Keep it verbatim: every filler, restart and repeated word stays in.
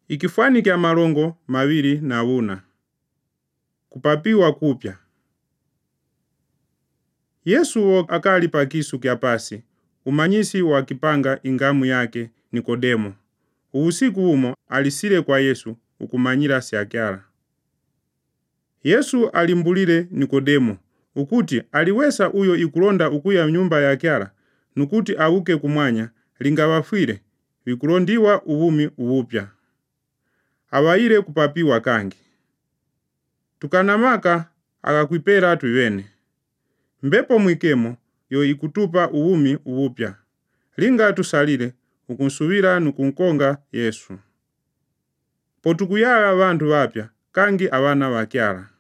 Ikifanikya malongo mawiri na una. Kupapiwa kupya. Yesu akali pakisu kya pasi, umanyisi wakipanga ingamu yake Nikodemo. Usiku umo alisile kwa Yesu ukumanyira syakyala. Yesu alimbulile Nikodemo ukuti aliwesa uyo ikulonda ukuya nyumba ya kyala nukuti auke kumwanya linga wafwile wikulondiwa uwumi uwupya. Awaile kupapiwa kangi. Tukanamaka akakwipela tuwene. Mbepo mwikemo yo ikutupa uwumi uwupya. Linga tusalile ukunsubila nukunkonga Yesu. Potukuyala bantu wapya kangi awana wakyala.